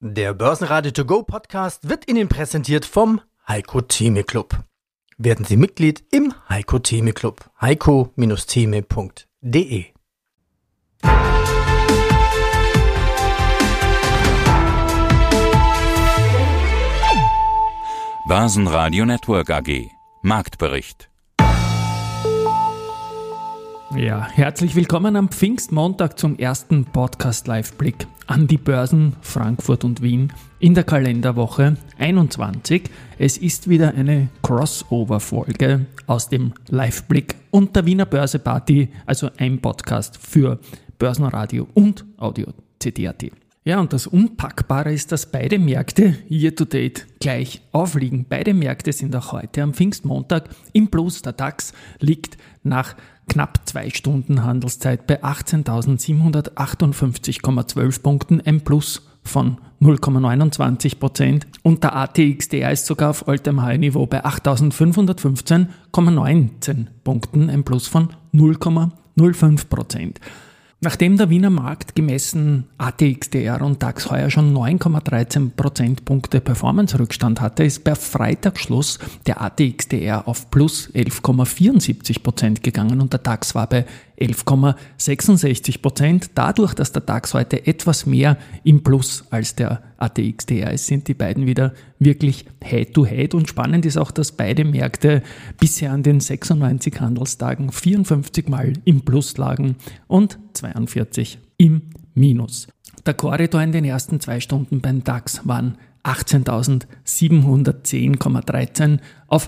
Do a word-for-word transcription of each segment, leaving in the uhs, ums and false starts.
Der Börsenradio To Go Podcast wird Ihnen präsentiert vom Heiko Theme Club. Werden Sie Mitglied im Heiko Theme Club. heiko Theme punkt de. Börsenradio Network A G. Marktbericht. Ja, herzlich willkommen am Pfingstmontag zum ersten Podcast-Live-Blick an die Börsen Frankfurt und Wien in der Kalenderwoche einundzwanzig. Es ist wieder eine Crossover-Folge aus dem Live-Blick und der Wiener Börse Party, also ein Podcast für Börsenradio und Audio C T A T. Ja, und das Unpackbare ist, dass beide Märkte year-to-date gleich aufliegen. Beide Märkte sind auch heute am Pfingstmontag im Plus. Der DAX liegt nach knapp zwei Stunden Handelszeit bei achtzehntausendsiebenhundertachtundfünfzig Komma zwölf Punkten, ein Plus von null Komma neunundzwanzig Prozent. Und der A T X T R ist sogar auf All-Time-High-Niveau bei achttausendfünfhundertfünfzehn Komma neunzehn Punkten, ein Plus von null Komma null fünf Prozent. Nachdem der Wiener Markt gemessen A T X T R und DAX heuer schon neun Komma dreizehn Prozentpunkte Performance-Rückstand hatte, ist per Freitagsschluss der A T X T R auf plus elf Komma vierundsiebzig Prozent gegangen und der DAX war bei elf Komma sechsundsechzig Prozent. Dadurch, dass der DAX heute etwas mehr im Plus als der A T X T R ist, sind die beiden wieder wirklich Head-to-Head. Und spannend ist auch, dass beide Märkte bisher an den sechsundneunzig Handelstagen vierundfünfzig Mal im Plus lagen und zweiundvierzig im Minus. Der Korridor in den ersten zwei Stunden beim DAX waren achtzehntausendsiebenhundertzehn Komma dreizehn auf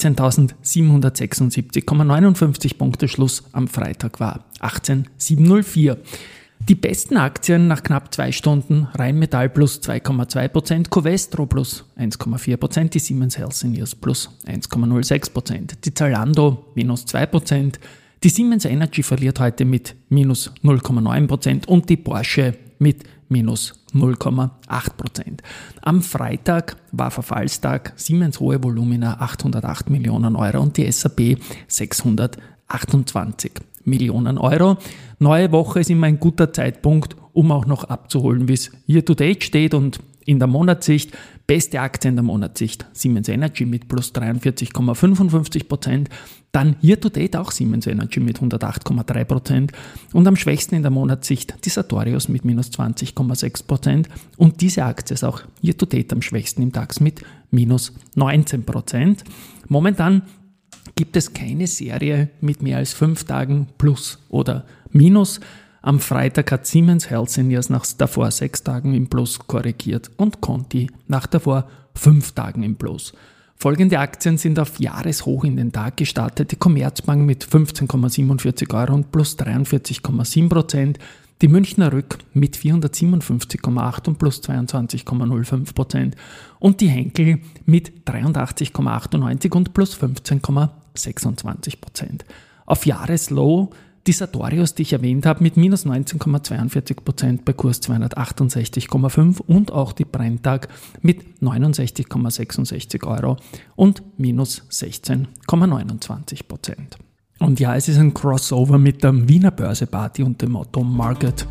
achtzehntausendsiebenhundertsechsundsiebzig Komma neunundfünfzig Punkte. Schluss am Freitag war achtzehntausendsiebenhundertvier. Die besten Aktien nach knapp zwei Stunden: Rheinmetall plus zwei Komma zwei Prozent, Covestro plus eins Komma vier Prozent, die Siemens Healthineers plus eins Komma null sechs Prozent, die Zalando minus zwei Prozent, die Siemens Energy verliert heute mit minus null Komma neun Prozent und die Porsche mit minus null Komma acht Prozent. Am Freitag war Verfallstag, Siemens hohe Volumina achthundertacht Millionen Euro und die S A P sechshundertachtundzwanzig Millionen Euro. Neue Woche ist immer ein guter Zeitpunkt, um auch noch abzuholen, wie es year-to-date steht und in der Monatssicht. Beste Aktie in der Monatssicht Siemens Energy mit plus dreiundvierzig Komma fünfundfünfzig Prozent, dann year-to-date auch Siemens Energy mit hundertacht Komma drei Prozent und am schwächsten in der Monatssicht die Sartorius mit minus zwanzig Komma sechs Prozent und diese Aktie ist auch year-to-date am schwächsten im DAX mit minus neunzehn Prozent. Momentan gibt es keine Serie mit mehr als fünf Tagen Plus oder Minus. Am Freitag hat Siemens Healthineers nach davor sechs Tagen im Plus korrigiert und Conti nach davor fünf Tagen im Plus. Folgende Aktien sind auf Jahreshoch in den Tag gestartet. Die Commerzbank mit fünfzehn Komma siebenundvierzig Euro und plus dreiundvierzig Komma sieben Prozent. Die Münchner Rück mit vierhundertsiebenundfünfzig Komma acht und plus zweiundzwanzig Komma null fünf Prozent. Und die Henkel mit dreiundachtzig Komma achtundneunzig und plus fünfzehn Komma sechsundzwanzig Prozent. Auf Jahreslow die Sartorius, die ich erwähnt habe, mit minus neunzehn Komma zweiundvierzig Prozent bei Kurs zweihundertachtundsechzig Komma fünf und auch die Brenntag mit neunundsechzig Komma sechsundsechzig Euro und minus sechzehn Komma neunundzwanzig Prozent. Und ja, es ist ein Crossover mit der Wiener Börse Party und dem Motto Market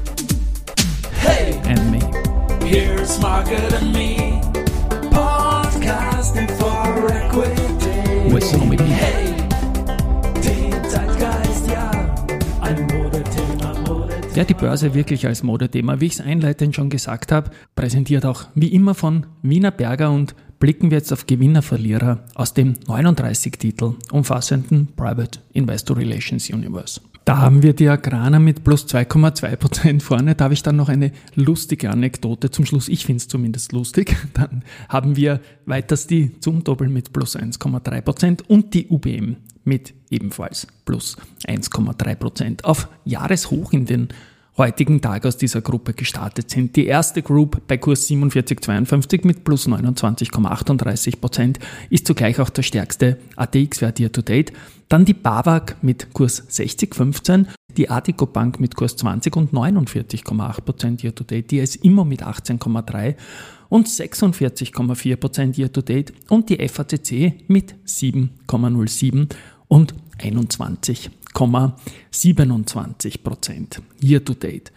Hey, and Me. here's Market and Me, podcasting for equity. With so many. Hey, die Zeitgeist, ja, ein Modethema, Modethema. Ja, die Börse wirklich als Modethema, wie ich es einleitend schon gesagt habe, präsentiert auch wie immer von Wiener Berger und blicken wir jetzt auf Gewinner-Verlierer aus dem neununddreißig Titel umfassenden Private Investor Relations Universe. Da haben wir die Agrana mit plus zwei Komma zwei Prozent vorne. Da habe ich dann noch eine lustige Anekdote zum Schluss. Ich finde es zumindest lustig. Dann haben wir weiters die Zumtobel mit plus eins Komma drei Prozent und die U B M mit ebenfalls plus eins Komma drei Prozent. Auf Jahreshoch in den heutigen Tag aus dieser Gruppe gestartet sind. Die erste Group bei Kurs siebenundvierzig Komma zweiundfünfzig mit plus neunundzwanzig Komma achtunddreißig Prozent ist zugleich auch der stärkste A T X-Wert year to date. Dann die BAWAG mit Kurs sechzig Komma fünfzehn, die Artico Bank mit Kurs zwanzig und neunundvierzig Komma acht Prozent year to date, die S Immo mit achtzehn Komma drei und sechsundvierzig Komma vier Prozent year to date und die F A C C mit sieben Komma null sieben und einundzwanzig Komma siebenundzwanzig Prozent year to date.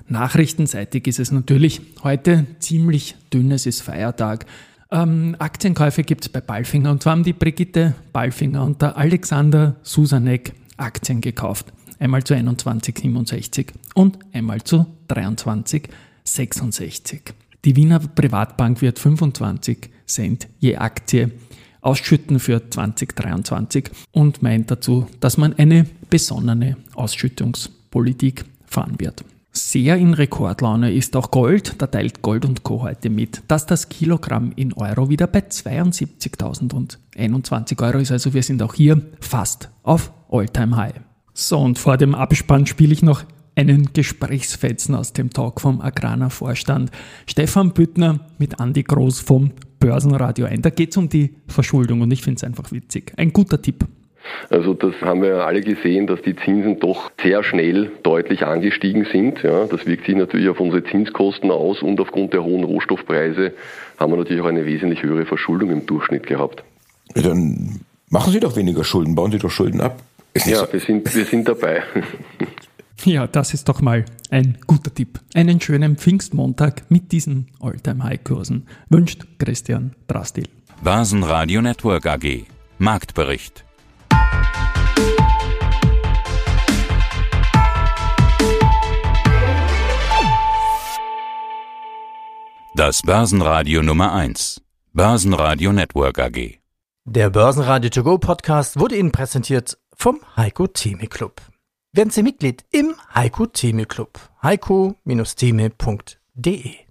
nachrichtenseitig ist es natürlich heute ziemlich dünn, es ist Feiertag. Ähm, Aktienkäufe gibt es bei Palfinger und zwar haben die Brigitte Palfinger und der Alexander Susanek Aktien gekauft. Einmal zu einundzwanzig Komma siebenundsechzig und einmal zu dreiundzwanzig Komma sechsundsechzig. Die Wiener Privatbank wird fünfundzwanzig Cent je Aktie ausschütten für zwanzig dreiundzwanzig und meint dazu, dass man eine besonnene Ausschüttungspolitik fahren wird. Sehr in Rekordlaune ist auch Gold, da teilt Gold und Co. heute mit, dass das Kilogramm in Euro wieder bei zweiundsiebzigtausendeinundzwanzig Euro ist, also wir sind auch hier fast auf All-Time-High. So, und vor dem Abspann spiele ich noch einen Gesprächsfetzen aus dem Talk vom Agrana Vorstand. Stefan Büttner mit Andi Groß vom Börsenradio ein. Da geht es um die Verschuldung und ich finde es einfach witzig. Ein guter Tipp. Also das haben wir alle gesehen, dass die Zinsen doch sehr schnell deutlich angestiegen sind. Ja, das wirkt sich natürlich auf unsere Zinskosten aus und aufgrund der hohen Rohstoffpreise haben wir natürlich auch eine wesentlich höhere Verschuldung im Durchschnitt gehabt. Ja, dann machen Sie doch weniger Schulden, bauen Sie doch Schulden ab. Ja, so. wir, sind, wir sind dabei. Ja, das ist doch mal ein guter Tipp. Einen schönen Pfingstmontag mit diesen All-Time-High-Kursen wünscht Christian Drastil. Börsenradio Network A G. Marktbericht. Das Börsenradio Nummer eins. Börsenradio Network A G. Der Börsenradio To Go Podcast wurde Ihnen präsentiert vom Heiko Theme Club. Werden Sie Mitglied im Heiko Theme Club. heiko Bindestrich theme punkt de